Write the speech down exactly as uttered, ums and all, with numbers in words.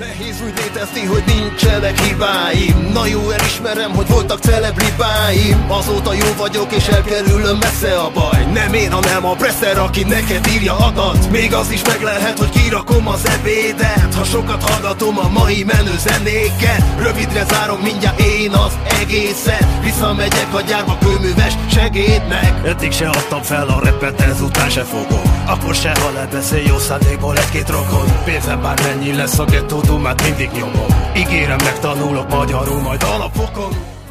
Nehéz úgy létezni, hogy nincsenek hibáim. Na jó, elismerem, hogy voltak celebribáim. Azóta jó vagyok és elkerülöm messze a baj. Nem én, hanem a presser, aki neked írja adat. Még az is meg lehet, hogy kirakom az ebédet, ha sokat hallgatom a mai menő zenéket. Rövidre zárom mindjárt én az egészet. Visszamegyek a gyárba kőműves segédnek. Eddig se adtam fel a repet, ezután se fogom. Akkor se, ha lebeszél jó szándékból egy-két rokon. Pénzem bármennyi lesz, a gettó dumát mindig nyomom. Ígérem, megtanulok magyarul majd alapfokon.